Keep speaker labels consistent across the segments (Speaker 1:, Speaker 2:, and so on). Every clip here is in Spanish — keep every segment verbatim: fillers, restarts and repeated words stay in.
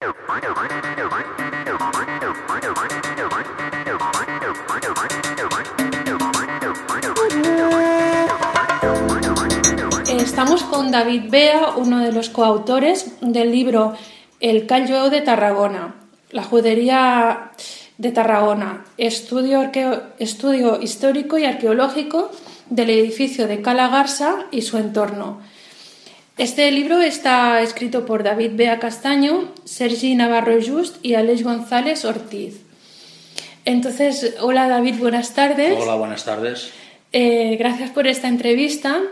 Speaker 1: Estamos con David Bea, uno de los coautores del libro El Call Jueu de Tarragona, la judería de Tarragona, estudio, arqueo, estudio histórico y arqueológico del edificio de Cala Garsa y su entorno. Este libro está escrito por David Bea Castaño, Sergi Navarro Just y Aleix González Ortiz. Entonces, hola David, buenas tardes.
Speaker 2: Hola, buenas tardes.
Speaker 1: Eh, gracias por esta entrevista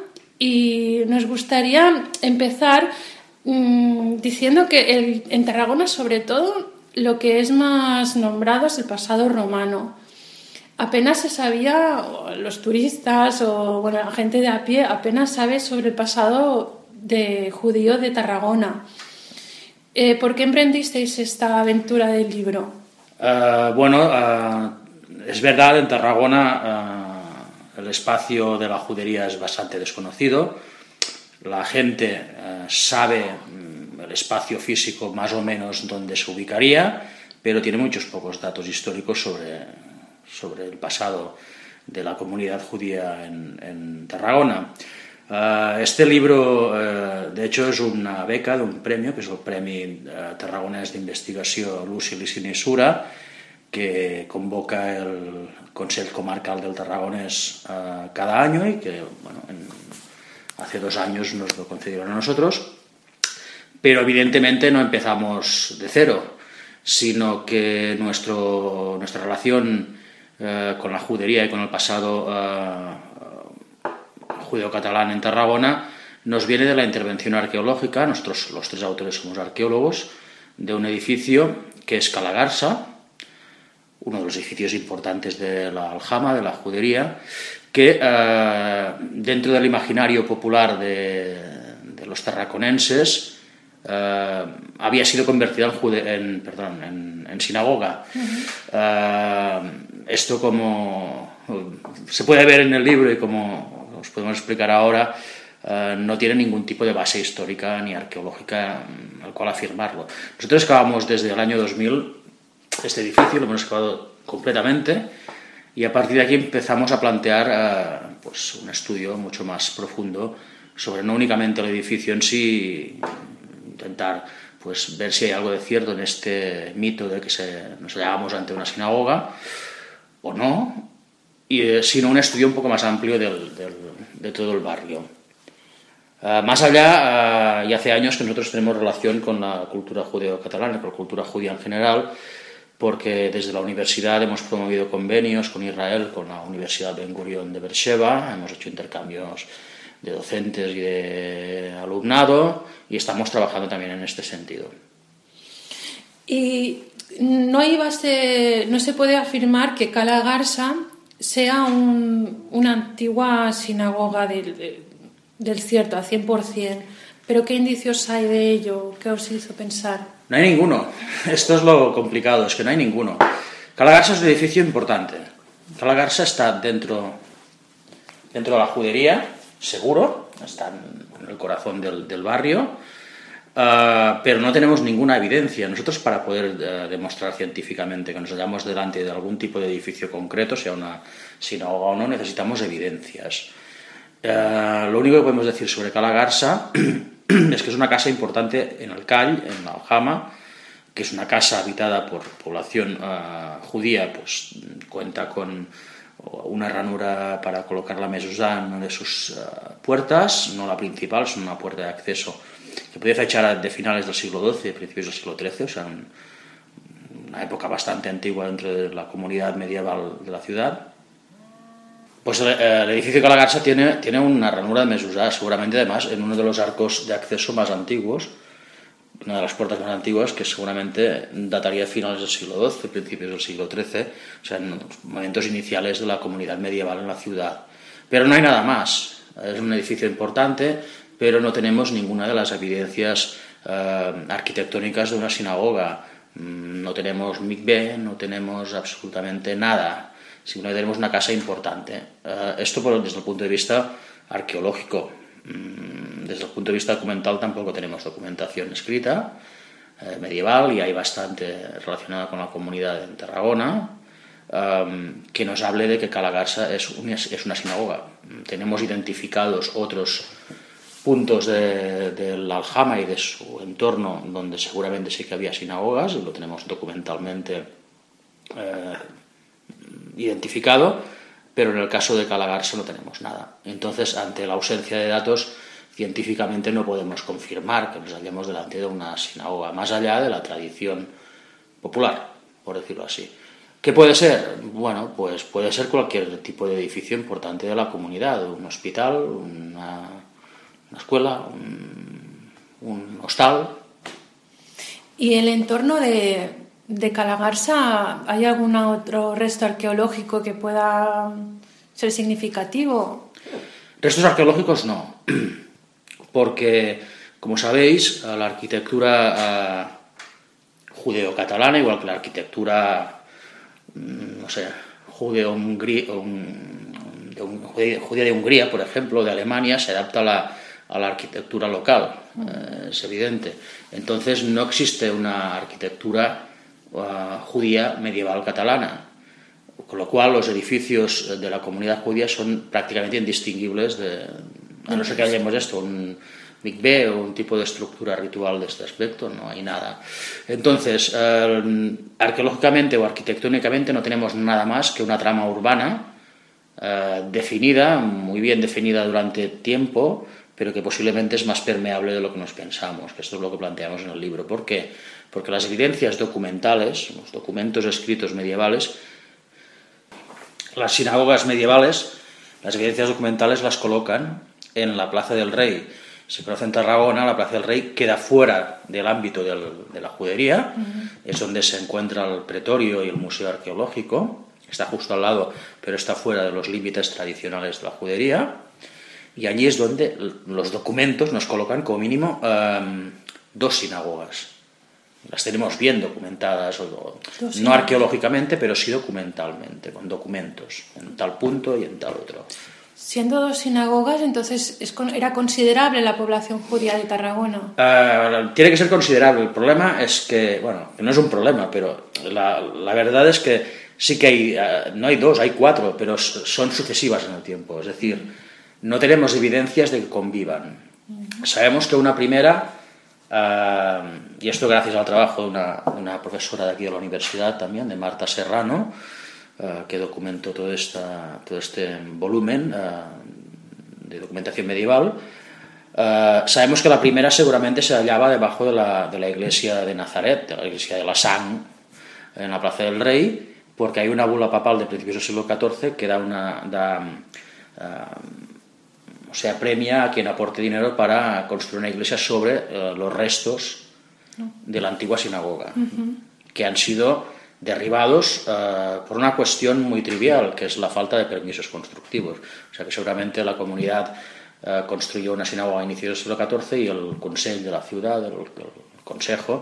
Speaker 1: y nos gustaría empezar mmm, diciendo que el, en Tarragona, sobre todo, lo que es más nombrado es el pasado romano. Apenas se sabía, los turistas o bueno, la gente de a pie apenas sabe sobre el pasado de judío de Tarragona. Eh, ¿Por qué emprendisteis esta aventura del libro?
Speaker 2: Uh, bueno, uh, es verdad, en Tarragona uh, el espacio de la judería es bastante desconocido. La gente uh, sabe um, el espacio físico más o menos donde se ubicaría, pero tiene muchos pocos datos históricos sobre, sobre el pasado de la comunidad judía en, en Tarragona. Uh, este libro, uh, de hecho, és una beca d'un premi, que és el Premi uh, Tarragonès d'Investigació Luci Licini Sura, que convoca el Consell Comarcal del Tarragonés uh, cada año y que, bueno, en, hace dos años nos lo concedieron a nosotros, pero evidentemente no empezamos de cero, sino que nuestro, nuestra relación uh, con la judería y con el pasado uh, judeo-catalán en Tarragona nos viene de la intervención arqueológica. Nosotros los tres autores somos arqueólogos de un edificio que es Cala Garsa, uno de los edificios importantes de la aljama, de la judería, que eh, dentro del imaginario popular de, de los tarraconenses eh, había sido convertida en, jude en, perdón, en, en sinagoga. Uh-huh. eh, esto, como se puede ver en el libro y como os podemos explicar ahora, eh, no tiene ningún tipo de base histórica ni arqueológica al cual afirmarlo. Nosotros excavamos desde el año dos mil este edificio, lo hemos excavado completamente y a partir de aquí empezamos a plantear eh, pues un estudio mucho más profundo sobre no únicamente el edificio en sí, intentar pues ver si hay algo de cierto en este mito de que se, nos hallábamos ante una sinagoga o no, y, eh, sino un estudio un poco más amplio del, del, de todo el barrio. Uh, más allá, uh, y hace años que nosotros tenemos relación con la cultura judeo-catalana, con la cultura judía en general, porque desde la universidad hemos promovido convenios con Israel, con la Universidad Ben Gurion de Beersheba, hemos hecho intercambios de docentes y de alumnado, y estamos trabajando también en este sentido.
Speaker 1: Y no, iba a ser, no se puede afirmar que Cala Garsa sea un, una antigua sinagoga del, de, del cierto, al cien por ciento. ¿Pero qué indicios hay de ello? ¿Qué os hizo pensar?
Speaker 2: No hay ninguno. Esto es lo complicado, es que no hay ninguno. Cala Garsa es un edificio importante. Cala Garsa está dentro, dentro de la judería, seguro, está en el corazón del, del barrio, uh, pero no tenemos ninguna evidencia. Nosotros, para poder uh, demostrar científicamente que nos hallamos delante de algún tipo de edificio concreto, sea una sinagoga o no, necesitamos evidencias. Uh, lo único que podemos decir sobre Cala Garsa es que es una casa importante en el Call, en la aljama, que es una casa habitada por población uh, judía, pues cuenta con una ranura para colocar la mezuzá en una de sus uh, puertas, no la principal, es una puerta de acceso que podía fechar de finales del siglo doce, principios del siglo trece, o sea, un, una época bastante antigua dentro de la comunidad medieval de la ciudad. Pues el, el edificio Cala Garsa tiene, tiene una ranura de mezuzá, seguramente además en uno de los arcos de acceso más antiguos, una de las puertas más antiguas, que seguramente dataría de finales del siglo doce, principios del siglo trece, o sea, en los momentos iniciales de la comunidad medieval en la ciudad. Pero no hay nada más, es un edificio importante, pero no tenemos ninguna de las evidencias eh, arquitectónicas de una sinagoga, no tenemos mikveh, no tenemos absolutamente nada, simplemente tenemos una casa importante. Eh, esto por, desde el punto de vista arqueológico. Desde el punto de vista documental tampoco tenemos documentación escrita. eh, medieval, y hay bastante relacionada con la comunidad en Tarragona, eh, que nos hable de que Calagarsa es una, es una sinagoga. Tenemos identificados otros puntos de, del Aljama y de su entorno donde seguramente sí que había sinagogas, y lo tenemos documentalmente eh, identificado, pero en el caso de Calagarsa no tenemos nada. Entonces, ante la ausencia de datos, científicamente no podemos confirmar que nos hallemos delante de una sinagoga, más allá de la tradición popular, por decirlo así. ¿Qué puede ser? Bueno, pues puede ser cualquier tipo de edificio importante de la comunidad, un hospital, una, una escuela, un, un hostal.
Speaker 1: ¿Y el entorno de, de Calagarsa, hay algún otro resto arqueológico que pueda ser significativo?
Speaker 2: Restos arqueológicos no, porque, como sabéis, la arquitectura uh, judeo-catalana, igual que la arquitectura, no sé, judeo-hungría, judía de Hungría, por ejemplo, de Alemania, se adapta a la, a la arquitectura local, eh, es evidente. Entonces no existe una arquitectura uh, judía medieval catalana, con lo cual los edificios de la comunidad judía son prácticamente indistinguibles, de, a no ser que hayamos esto, un mikvé o un tipo de estructura ritual de este aspecto, no hay nada. Entonces, eh, arqueológicamente o arquitectónicamente no tenemos nada más que una trama urbana eh, definida, muy bien definida durante tiempo, pero que posiblemente es más permeable de lo que nos pensamos, que esto es lo que planteamos en el libro. ¿Por qué? Porque las evidencias documentales, los documentos escritos medievales, las sinagogas medievales, las evidencias documentales las colocan en la Plaza del Rey. Se conoce en Tarragona, la Plaza del Rey queda fuera del ámbito del, de la judería, uh-huh. Es donde se encuentra el pretorio y el museo arqueológico, está justo al lado, pero está fuera de los límites tradicionales de la judería, y allí es donde los documentos nos colocan como mínimo um, dos sinagogas. Las tenemos bien documentadas, o, no arqueológicamente, pero sí documentalmente, con documentos, en tal punto y en tal otro.
Speaker 1: Siendo dos sinagogas, entonces es, ¿era considerable la población judía de Tarragona?
Speaker 2: Uh, tiene que ser considerable. El problema es que, bueno, no es un problema, pero la, la verdad es que sí que hay, uh, no hay dos, hay cuatro, pero son sucesivas en el tiempo. Es decir, no tenemos evidencias de que convivan. Uh-huh. Sabemos que una primera, uh, y esto gracias al trabajo de una, una profesora de aquí de la universidad también, de Marta Serrano, Uh, que documentó todo, esta, todo este volumen uh, de documentación medieval. Uh, sabemos que la primera seguramente se hallaba debajo de la, de la iglesia de Nazaret, de la iglesia de la Sang, en la Plaza del Rey, porque hay una bula papal de principios del siglo catorce que da una, da, uh, o sea, premia a quien aporte dinero para construir una iglesia sobre uh, los restos de la antigua sinagoga, uh-huh. que han sido derribados uh, por una cuestión muy trivial, que es la falta de permisos constructivos. O sea que seguramente la comunidad uh, construyó una sinagoga a inicios del siglo catorce y el Consell de la ciudad, el, el consejo,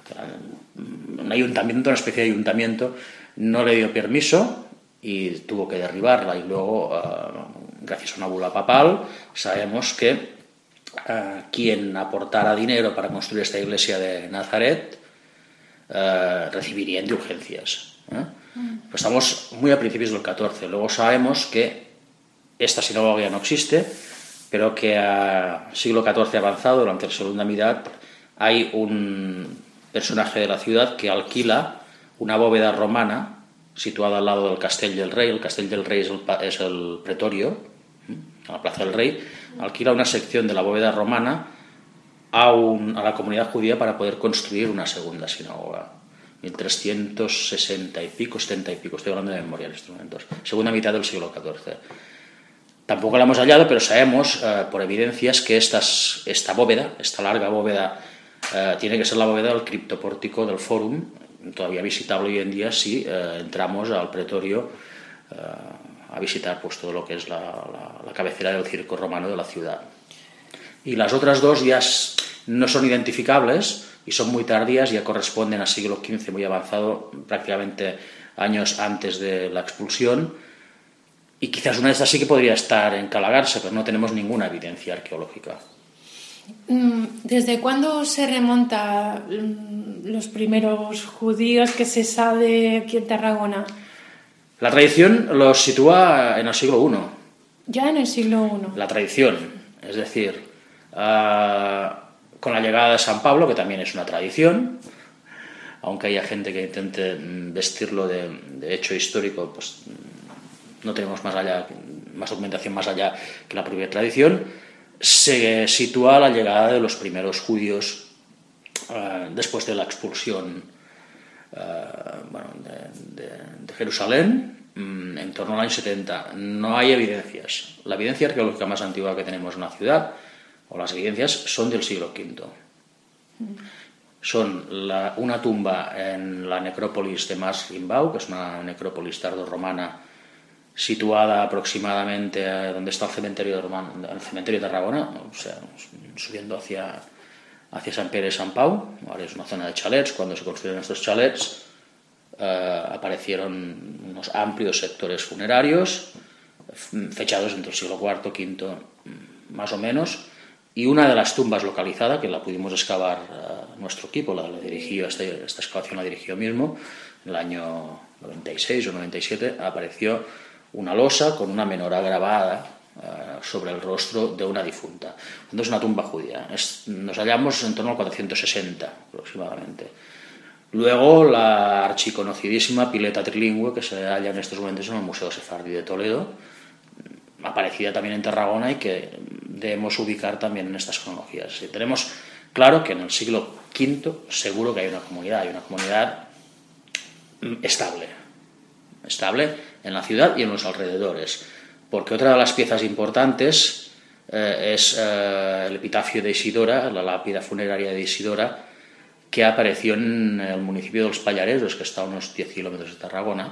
Speaker 2: un ayuntamiento, una especie de ayuntamiento, no le dio permiso y tuvo que derribarla. Y luego, uh, gracias a una bula papal, sabemos que uh, quien aportara dinero para construir esta iglesia de Nazaret Uh, recibiría indulgencias. ¿eh? Mm. Pues estamos muy a principios del catorce. Luego sabemos que esta sinagoga ya no existe, pero que a siglo catorce avanzado, durante la segunda mitad, hay un personaje de la ciudad que alquila una bóveda romana situada al lado del Castell del Rey. El Castell del Rey es el, es el pretorio, ¿eh? a la Plaza del Rey. Alquila una sección de la bóveda romana A, un, a la comunidad judía para poder construir una segunda sinagoga. mil trescientos sesenta y pico, setenta y pico, estoy hablando de memoria de instrumentos. Segunda mitad del siglo catorce. Tampoco la hemos hallado, pero sabemos eh, por evidencias que estas, esta bóveda, esta larga bóveda, eh, tiene que ser la bóveda del criptopórtico del Fórum, todavía visitable hoy en día si eh, entramos al pretorio eh, a visitar pues, todo lo que es la, la, la cabecera del circo romano de la ciudad. Y las otras dos ya no son identificables y son muy tardías, ya corresponden al siglo quince, muy avanzado, prácticamente años antes de la expulsión, y quizás una de estas sí que podría estar en Calagarsa, pero no tenemos ninguna evidencia arqueológica.
Speaker 1: ¿Desde cuándo se remonta los primeros judíos que se sabe aquí en Tarragona?
Speaker 2: La tradición los sitúa en el siglo primero.
Speaker 1: Ya en el siglo primero.
Speaker 2: La tradición, es decir, uh, con la llegada de San Pablo, que también es una tradición, aunque haya gente que intente vestirlo de, de hecho histórico, pues no tenemos más allá, más documentación más allá que la propia tradición, se sitúa la llegada de los primeros judíos uh, después de la expulsión uh, bueno, de, de, de Jerusalén, um, en torno al año setenta. No hay evidencias. La evidencia arqueológica más antigua que tenemos en la ciudad, o las evidencias, son del siglo quinto. Mm. Son la, una tumba en la necrópolis de Mas Rimbau, que es una necrópolis tardorromana situada aproximadamente a donde está el cementerio de, Román, el cementerio de Tarragona, o sea, subiendo hacia, hacia San Pere y San Pau. Ahora es una zona de chalets. Cuando se construyeron estos chalets eh, aparecieron unos amplios sectores funerarios fechados entre el siglo cuarto, quinto, más o menos, y una de las tumbas localizada, que la pudimos excavar uh, nuestro equipo, la, la dirigió, esta, esta excavación la dirigió mismo, en el año noventa y seis o noventa y siete, apareció una losa con una menorá grabada uh, sobre el rostro de una difunta. Entonces, una tumba judía. Es, nos hallamos en torno al cuatrocientos sesenta aproximadamente. Luego, la archiconocidísima pileta trilingüe, que se halla en estos momentos en el Museo Sefardí de Toledo, aparecida también en Tarragona y que debemos ubicar también en estas cronologías. Sí, tenemos claro que en el siglo quinto seguro que hay una comunidad, hay una comunidad estable, estable en la ciudad y en los alrededores, porque otra de las piezas importantes eh, es eh, el epitafio de Isidora, la lápida funeraria de Isidora, que apareció en el municipio de los Pallaresos, que está a unos diez kilómetros de Tarragona,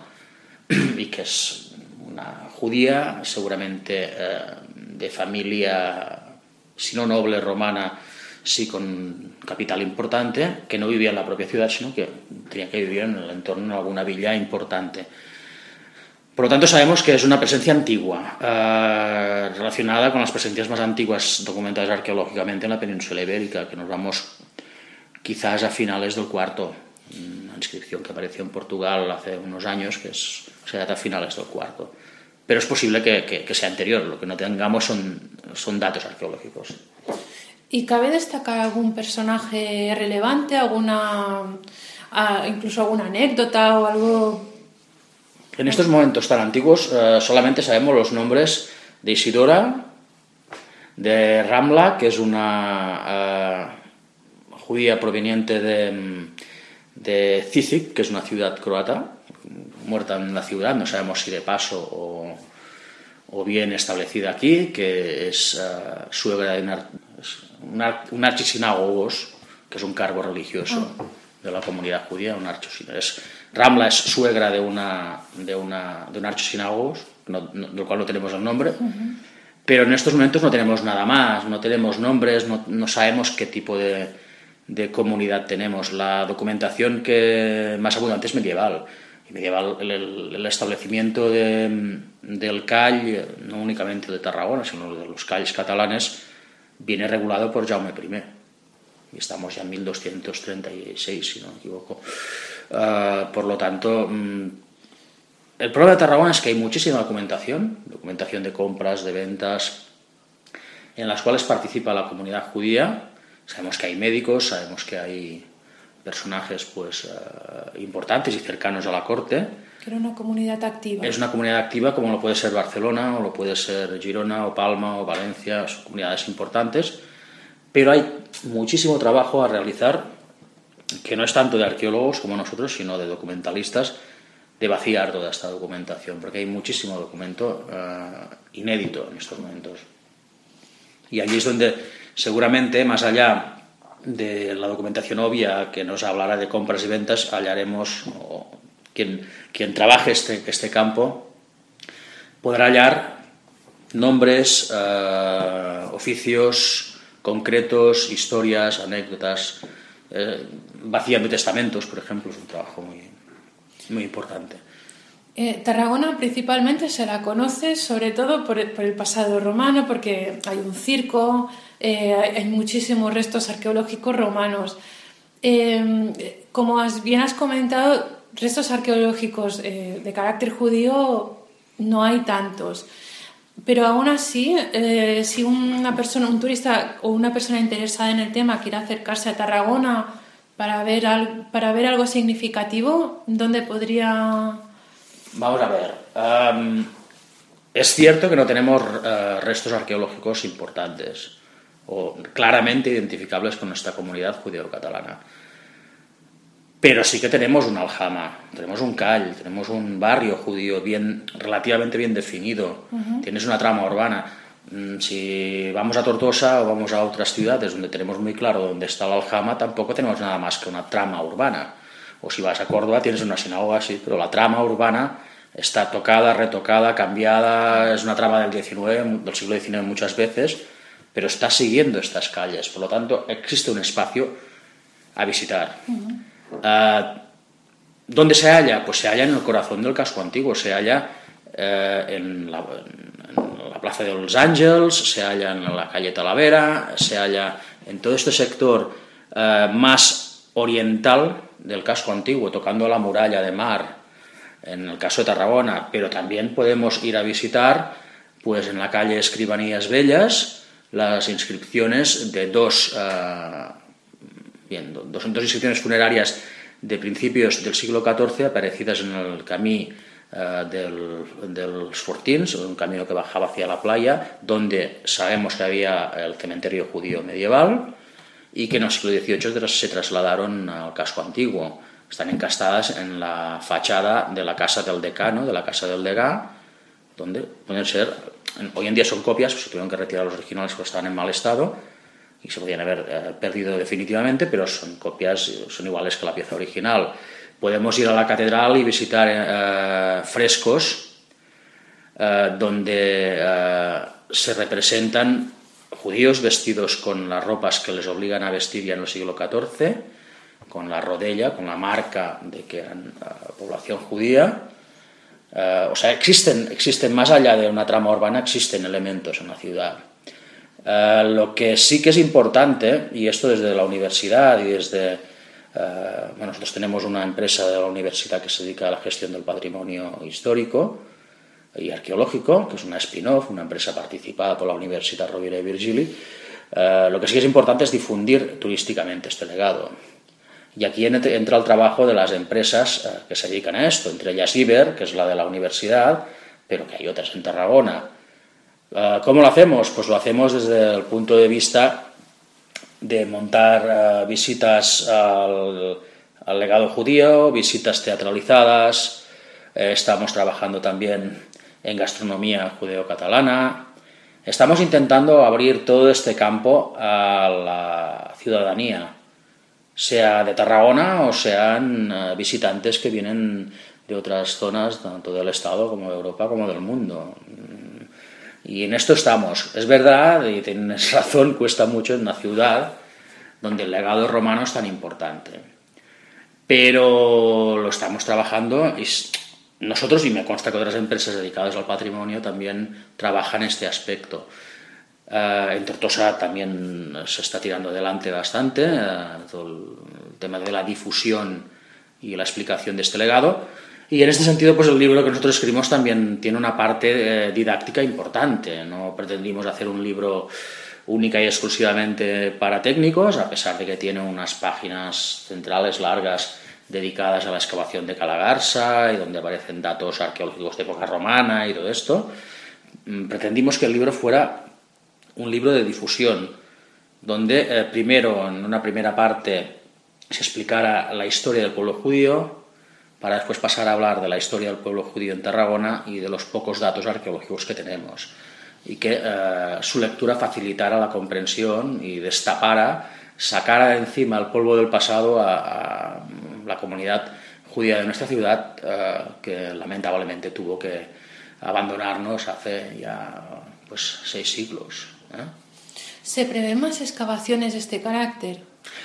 Speaker 2: y que es una judía, seguramente eh, de familia, si no noble romana, sí con capital importante, que no vivía en la propia ciudad, sino que tenía que vivir en el entorno de alguna villa importante. Por lo tanto, sabemos que es una presencia antigua, eh, relacionada con las presencias más antiguas documentadas arqueológicamente en la península ibérica, que nos vamos quizás a finales del cuarto, una inscripción que apareció en Portugal hace unos años, que es, se data a finales del cuarto. Pero es posible que, que, que sea anterior, lo que no tengamos son, son datos arqueológicos.
Speaker 1: ¿Y cabe destacar algún personaje relevante, alguna, incluso alguna anécdota o algo?
Speaker 2: En estos momentos tan antiguos eh, solamente sabemos los nombres de Isidora, de Ramla, que es una eh, judía proveniente de, de Cicic, que es una ciudad croata, muerta en la ciudad, no sabemos si de paso o, o bien establecida aquí, que es uh, suegra de una, un, ar, un archisinagogos, que es un cargo religioso oh. de la comunidad judía, un archisinagogos. Ramla es suegra de, una, de, una, de un archisinagogos, no, no, del cual no tenemos el nombre, uh-huh. pero en estos momentos no tenemos nada más, no tenemos nombres, no, no sabemos qué tipo de, de comunidad tenemos. La documentación que más abundante es medieval. medieval el, el, el establecimiento de, del call, no únicamente de Tarragona, sino de los calls catalanes, viene regulado por Jaume primero. Y estamos ya en mil doscientos treinta y seis, si no me equivoco. Uh, por lo tanto, um, el problema de Tarragona es que hay muchísima documentación, documentación de compras, de ventas, en las cuales participa la comunidad judía. Sabemos que hay médicos, sabemos que hay personajes pues uh, importantes y cercanos a la corte.
Speaker 1: Que era una comunidad activa.
Speaker 2: Es una comunidad activa como lo puede ser Barcelona, o lo puede ser Girona, o Palma, o Valencia, son comunidades importantes, pero hay muchísimo trabajo a realizar, que no es tanto de arqueólogos como nosotros, sino de documentalistas, de vaciar toda esta documentación, porque hay muchísimo documento uh, inédito en estos momentos. Y allí es donde seguramente, más allá de la documentación obvia que nos hablará de compras y ventas, hallaremos, o quien, quien trabaje este, este campo podrá hallar nombres, eh, oficios concretos, historias, anécdotas, eh, vaciando testamentos, por ejemplo, es un trabajo muy, muy importante.
Speaker 1: Eh, Tarragona principalmente se la conoce sobre todo por el, por el pasado romano, porque hay un circo, eh, hay, hay muchísimos restos arqueológicos romanos. Eh, como has, bien has comentado, restos arqueológicos eh, de carácter judío no hay tantos. Pero aún así, eh, si una persona, un turista o una persona interesada en el tema quiere acercarse a Tarragona para ver, al, para ver algo significativo, ¿dónde podría...?
Speaker 2: Vamos a ver. Um, es cierto que no tenemos uh, restos arqueológicos importantes o claramente identificables con nuestra comunidad judeo-catalana. Pero sí que tenemos un aljama, tenemos un call, tenemos un barrio judío bien, relativamente bien definido. Uh-huh. Tienes una trama urbana. Si vamos a Tortosa o vamos a otras ciudades donde tenemos muy claro dónde está el aljama, tampoco tenemos nada más que una trama urbana. O si vas a Córdoba tienes una sinagoga así, pero la trama urbana está tocada, retocada, cambiada, es una trama del diecinueve, del siglo diecinueve muchas veces, pero está siguiendo estas calles. Por lo tanto, existe un espacio a visitar. Uh-huh. Uh, ¿Dónde se halla? Pues se halla en el corazón del casco antiguo, se halla uh, en, la, en la Plaza de los Ángeles, se halla en la calle Talavera, se halla en todo este sector uh, más oriental del casco antiguo, tocando la muralla de mar, en el caso de Tarragona, pero también podemos ir a visitar, pues en la calle Escribanías Bellas, las inscripciones de dos, uh, bien, dos, dos inscripciones funerarias de principios del siglo catorce, aparecidas en el camí uh, del, dels Fortins, un camino que bajaba hacia la playa, donde sabemos que había el cementerio judío medieval, y que en el siglo dieciocho se trasladaron al casco antiguo. Están encastadas en la fachada de la casa del decano, de la casa del degá, donde pueden ser, hoy en día son copias, pues se tuvieron que retirar los originales porque estaban en mal estado y se podían haber eh, perdido definitivamente, pero son copias, son iguales que la pieza original. Podemos ir a la catedral y visitar eh, frescos eh, donde eh, se representan judíos vestidos con las ropas que les obligan a vestir ya en el siglo catorce, con la rodella, con la marca de que eran uh, población judía. Uh, o sea, existen, existen, más allá de una trama urbana, existen elementos en la ciudad. Uh, lo que sí que es importante, y esto desde la universidad y desde... Uh, bueno, nosotros tenemos una empresa de la universidad que se dedica a la gestión del patrimonio histórico y arqueológico, que es una spin-off, una empresa participada por la Universitat Rovira i Virgili. Uh, lo que sí que es importante es difundir turísticamente este legado. Y aquí entra el trabajo de las empresas uh, que se dedican a esto, entre ellas Iber, que es la de la universidad, pero que hay otras en Tarragona. Uh, ¿Cómo lo hacemos? Pues lo hacemos desde el punto de vista de montar uh, visitas al, al legado judío, visitas teatralizadas. Eh, estamos trabajando también en gastronomía judeo-catalana. Estamos intentando abrir todo este campo a la ciudadanía, sea de Tarragona o sean uh, visitantes que vienen de otras zonas, tanto del Estado como de Europa como del mundo. Y en esto estamos. Es verdad, y tienes razón, cuesta mucho en una ciudad donde el legado romano es tan importante. Pero lo estamos trabajando y nosotros, y me consta que otras empresas dedicadas al patrimonio también trabajan este aspecto. Uh, en Tortosa también se está tirando adelante bastante uh, todo el tema de la difusión y la explicación de este legado, y en este sentido pues el libro que nosotros escribimos también tiene una parte eh, didáctica importante. No pretendimos hacer un libro única y exclusivamente para técnicos, a pesar de que tiene unas páginas centrales largas dedicadas a la excavación de Calagarsa y donde aparecen datos arqueológicos de época romana y todo esto. Pretendimos que el libro fuera un libro de difusión, donde eh, primero, en una primera parte, se explicara la historia del pueblo judío, para después pasar a hablar de la historia del pueblo judío en Tarragona y de los pocos datos arqueológicos que tenemos, y que eh, su lectura facilitara la comprensión y destapara, sacara de encima el polvo del pasado a, a la comunidad judía de nuestra ciudad, eh, que lamentablemente tuvo que abandonarnos hace ya pues seis siglos. ¿Eh?
Speaker 1: ¿Se prevén más excavaciones de este carácter?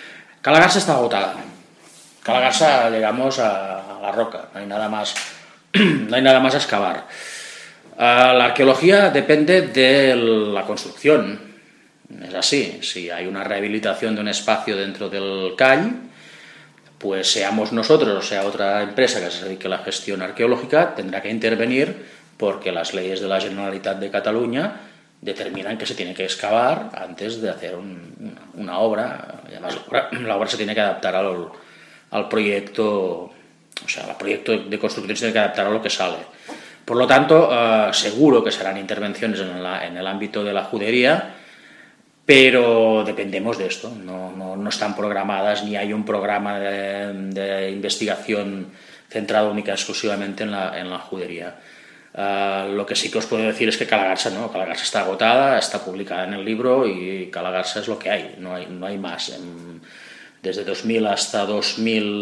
Speaker 2: Calagarsa está agotada. Calagarsa llegamos a la roca, no hay nada más no hay nada más a excavar. Uh, la arqueología depende de la construcción, es así. Si hay una rehabilitación de un espacio dentro del call, pues seamos nosotros o sea otra empresa que se dedique a la gestión arqueológica, tendrá que intervenir porque las leyes de la Generalitat de Cataluña determinan que se tiene que excavar antes de hacer un, una obra. Y además, la obra, la obra se tiene que adaptar al, al proyecto, o sea, el proyecto de construcción se tiene que adaptar a lo que sale. Por lo tanto, eh, seguro que serán intervenciones en, la, en el ámbito de la judería, pero dependemos de esto, no, no, no están programadas ni hay un programa de, de investigación centrado única y exclusivamente en la, en la judería. Uh, lo que sí que os puedo decir es que Calagarsa no, Calagarsa está agotada, está publicada en el libro y Calagarsa es lo que hay, no hay, no hay más. En, desde dos mil hasta dos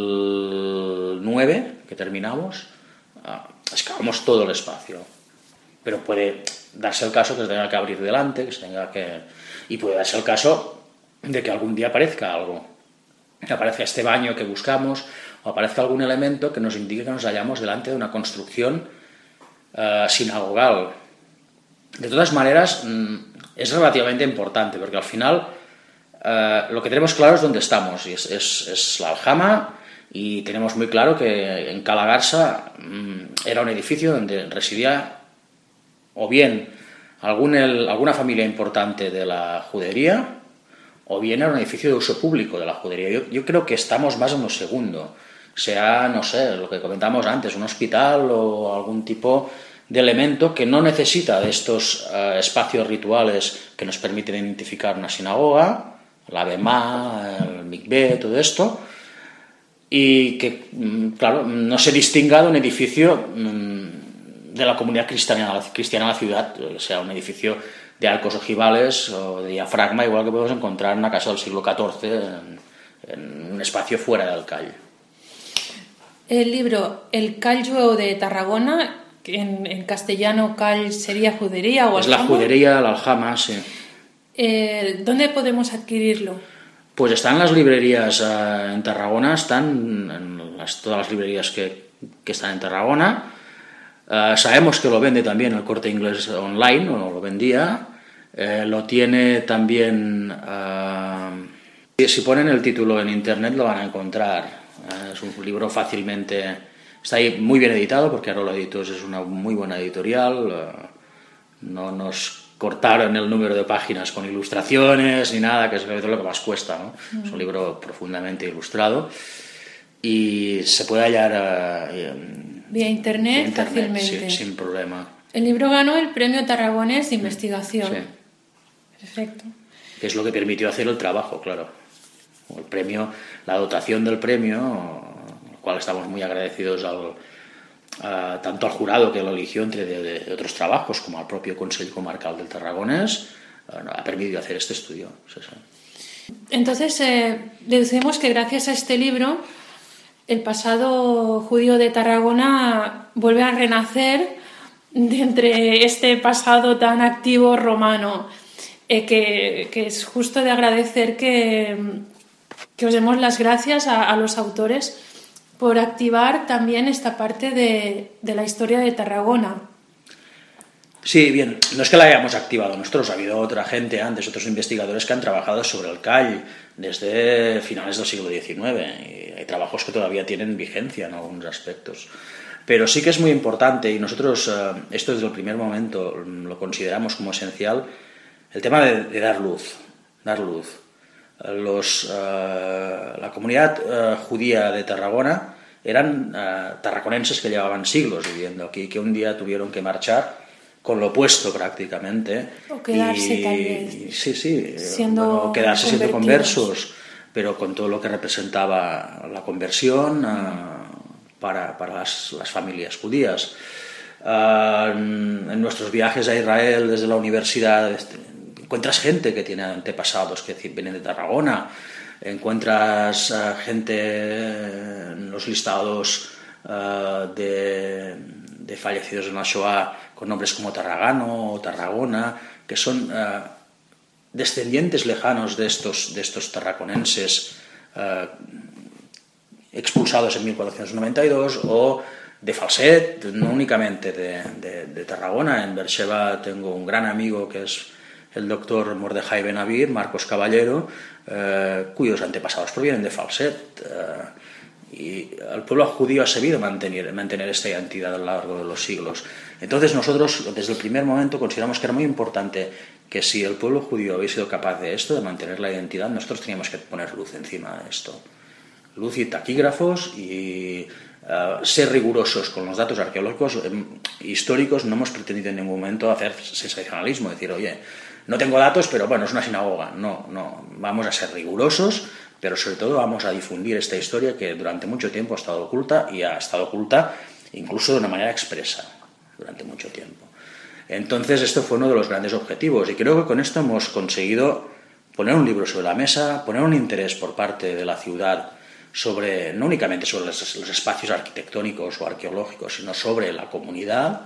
Speaker 2: mil nueve, que terminamos, uh, excavamos todo el espacio, pero puede darse el caso que se tenga que abrir delante, que se tenga que... y puede darse el caso de que algún día aparezca algo, que aparezca este baño que buscamos o aparezca algún elemento que nos indique que nos hallamos delante de una construcción uh, sinagogal. De todas maneras, mm, es relativamente importante porque al final uh, lo que tenemos claro es dónde estamos, y es, es, es la aljama, y tenemos muy claro que en Calagarsa mm, era un edificio donde residía o bien algún, el, alguna familia importante de la judería, o bien era un edificio de uso público de la judería. Yo, yo creo que estamos más en lo segundo, sea, no sé, lo que comentamos antes, un hospital o algún tipo de elemento que no necesita de estos uh, espacios rituales que nos permiten identificar una sinagoga, la Bemá, el Mikvé, todo esto, y que, claro, no se distinga de un edificio de la comunidad cristiana, cristiana de la ciudad, sea un edificio de arcos ojivales o de diafragma, igual que podemos encontrar en una casa del siglo catorce, en, en un espacio fuera del call.
Speaker 1: El libro El Call Jueu de Tarragona, en, en castellano call sería judería o
Speaker 2: es
Speaker 1: aljama.
Speaker 2: La judería, la aljama, sí.
Speaker 1: Eh, ¿Dónde podemos adquirirlo?
Speaker 2: Pues está en las librerías uh, en Tarragona, están en las, todas las librerías que, que están en Tarragona. Uh, sabemos que lo vende también el Corte Inglés online, o lo vendía. Uh, lo tiene también... Uh, si ponen el título en internet lo van a encontrar. Uh, es un libro fácilmente... Está ahí muy bien editado porque Arola Editors es una muy buena editorial. Uh, no nos cortaron el número de páginas con ilustraciones ni nada, que es lo que más cuesta, ¿no? Mm. Es un libro profundamente ilustrado y se puede hallar uh,
Speaker 1: vía internet,
Speaker 2: internet
Speaker 1: fácilmente.
Speaker 2: Sí, sin problema.
Speaker 1: El libro ganó el premio Tarragonés de Investigación.
Speaker 2: Sí. Perfecto. Que es lo que permitió hacer el trabajo, claro. El premio, la dotación del premio, al cual estamos muy agradecidos al Uh, tanto al jurado que lo eligió entre de, de, de otros trabajos como al propio Consell Comarcal del Tarragonés, uh, ha permitido hacer este estudio. Sí, sí.
Speaker 1: Entonces, eh, deducimos que gracias a este libro el pasado judío de Tarragona vuelve a renacer de entre este pasado tan activo romano, eh, que, que es justo de agradecer que, que os demos las gracias a, a los autores por activar también esta parte de, de la historia de Tarragona.
Speaker 2: Sí, bien, no es que la hayamos activado nosotros, ha habido otra gente antes, otros investigadores que han trabajado sobre el call desde finales del siglo diecinueve, y hay trabajos que todavía tienen vigencia en algunos aspectos. Pero sí que es muy importante, y nosotros esto desde el primer momento lo consideramos como esencial, el tema de, de dar luz, dar luz. Los, uh, la comunidad uh, judía de Tarragona eran uh, tarraconenses que llevaban siglos viviendo aquí, que un día tuvieron que marchar con lo opuesto prácticamente.
Speaker 1: O quedarse
Speaker 2: y,
Speaker 1: tal vez.
Speaker 2: Sí, sí,
Speaker 1: siendo
Speaker 2: bueno, quedarse siendo conversos, pero con todo lo que representaba la conversión uh, para, para las, las familias judías. Uh, en nuestros viajes a Israel desde la universidad... Este, encuentras gente que tiene antepasados que vienen de Tarragona, encuentras uh, gente en los listados uh, de, de fallecidos en la Shoah con nombres como Tarragano o Tarragona, que son uh, descendientes lejanos de estos, de estos tarraconenses uh, expulsados en mil cuatrocientos noventa y dos o de Falset, no únicamente de, de, de Tarragona. En Beersheba tengo un gran amigo que es el doctor Mordejai Benavir, Marcos Caballero, eh, cuyos antepasados provienen de Falset. Eh, y el pueblo judío ha sabido mantener, mantener esta identidad a lo largo de los siglos. Entonces nosotros, desde el primer momento, consideramos que era muy importante que si el pueblo judío había sido capaz de esto, de mantener la identidad, nosotros teníamos que poner luz encima de esto. Luz y taquígrafos y uh, ser rigurosos con los datos arqueológicos eh, históricos. No hemos pretendido en ningún momento hacer sensacionalismo, decir, oye, no tengo datos, pero bueno, es una sinagoga. No, no, vamos a ser rigurosos, pero sobre todo vamos a difundir esta historia que durante mucho tiempo ha estado oculta y ha estado oculta incluso de una manera expresa durante mucho tiempo. Entonces, esto fue uno de los grandes objetivos y creo que con esto hemos conseguido poner un libro sobre la mesa, poner un interés por parte de la ciudad sobre, no únicamente sobre los, los espacios arquitectónicos o arqueológicos, sino sobre la comunidad,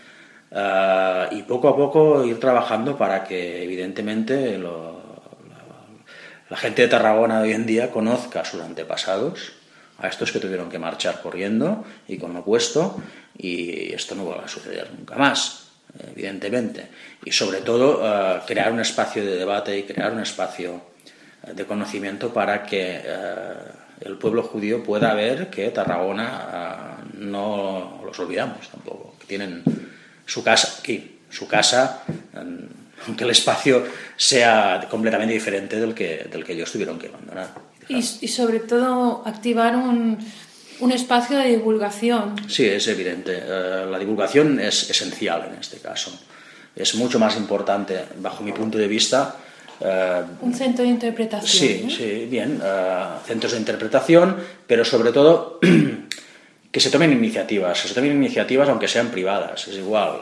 Speaker 2: uh, y poco a poco ir trabajando para que, evidentemente, lo, la, la gente de Tarragona de hoy en día conozca a sus antepasados, a estos que tuvieron que marchar corriendo y con lo puesto, y esto no va a suceder nunca más, evidentemente. Y sobre todo, uh, crear un espacio de debate y crear un espacio de conocimiento para que uh, el pueblo judío pueda ver que Tarragona uh, no los olvidamos tampoco, que tienen su casa aquí, su casa, um, aunque el espacio sea completamente diferente del que, del que ellos tuvieron que abandonar.
Speaker 1: Y, y sobre todo activar un, un espacio de divulgación.
Speaker 2: Sí, es evidente. Uh, la divulgación es esencial en este caso. Es mucho más importante, bajo mi punto de vista.
Speaker 1: Uh, un centro de interpretación.
Speaker 2: Sí,
Speaker 1: ¿eh?
Speaker 2: sí, bien. Uh, centros de interpretación, pero sobre todo que se tomen iniciativas. Que se tomen iniciativas aunque sean privadas. Es igual.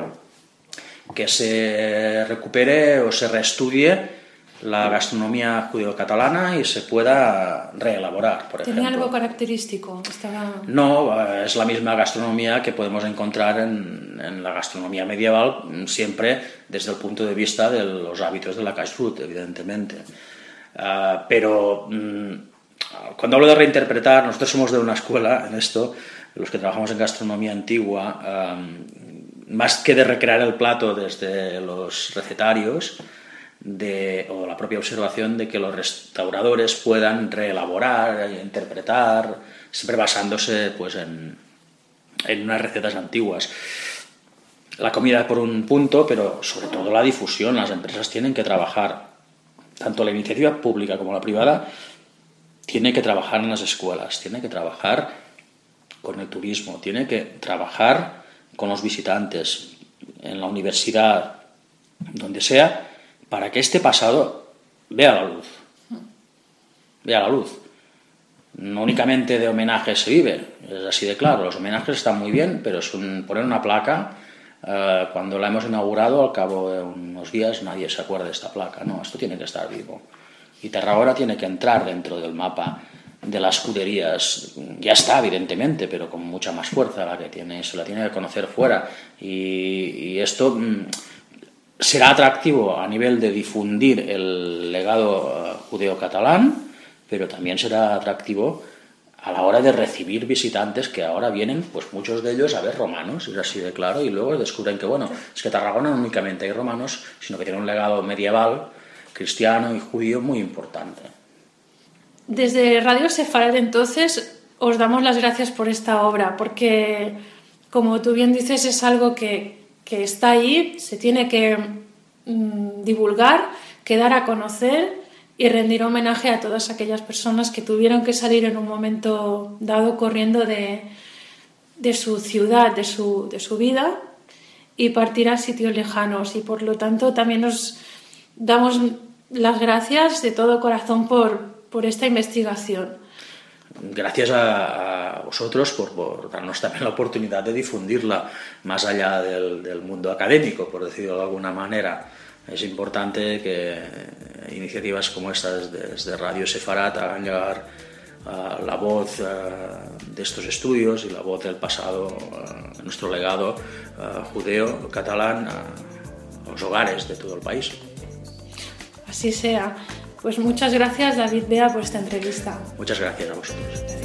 Speaker 2: Uh, que se recupere o se reestudie la gastronomía judeo-catalana y se pueda reelaborar, por ejemplo.
Speaker 1: ¿Tenía algo característico? Estaba...
Speaker 2: No, es la misma gastronomía que podemos encontrar en, en la gastronomía medieval, siempre desde el punto de vista de los hábitos de la kashrut, evidentemente. Uh, pero um, cuando hablo de reinterpretar, nosotros somos de una escuela en esto, los que trabajamos en gastronomía antigua, um, más que de recrear el plato desde los recetarios, De, o la propia observación de que los restauradores puedan reelaborar, interpretar, siempre basándose pues, en, en unas recetas antiguas. La comida por un punto, pero sobre todo la difusión. Las empresas tienen que trabajar, tanto la iniciativa pública como la privada, tiene que trabajar en las escuelas, tiene que trabajar con el turismo, tiene que trabajar con los visitantes, en la universidad, donde sea, para que este pasado vea la luz, vea la luz. No únicamente de homenajes se vive, es así de claro, los homenajes están muy bien, pero es un, poner una placa, eh, cuando la hemos inaugurado, al cabo de unos días nadie se acuerda de esta placa, no, esto tiene que estar vivo. Y Tarragona tiene que entrar dentro del mapa de las juderías, ya está evidentemente, pero con mucha más fuerza la que tiene, se la tiene que conocer fuera, y, y esto... Mmm, será atractivo a nivel de difundir el legado judeo-catalán, pero también será atractivo a la hora de recibir visitantes que ahora vienen, pues muchos de ellos a ver romanos, es así de claro, y luego descubren que, bueno, es que Tarragona no únicamente hay romanos, sino que tiene un legado medieval, cristiano y judío muy importante.
Speaker 1: Desde Radio Sefarad, entonces, os damos las gracias por esta obra, porque, como tú bien dices, es algo que que está ahí, se tiene que mmm, divulgar, que dar a conocer y rendir homenaje a todas aquellas personas que tuvieron que salir en un momento dado corriendo de, de su ciudad, de su, de su vida y partir a sitios lejanos. Y por lo tanto también nos damos las gracias de todo corazón por, por esta investigación.
Speaker 2: Gracias a, a vosotros por, por darnos también la oportunidad de difundirla más allá del, del mundo académico, por decirlo de alguna manera. Es importante que iniciativas como estas desde, desde Radio Sefarad hagan llegar uh, la voz uh, de estos estudios y la voz del pasado, uh, nuestro legado uh, judeo-catalán uh, a los hogares de todo el país.
Speaker 1: Así sea. Pues muchas gracias, David Bea, por esta entrevista.
Speaker 2: Muchas gracias a vosotros.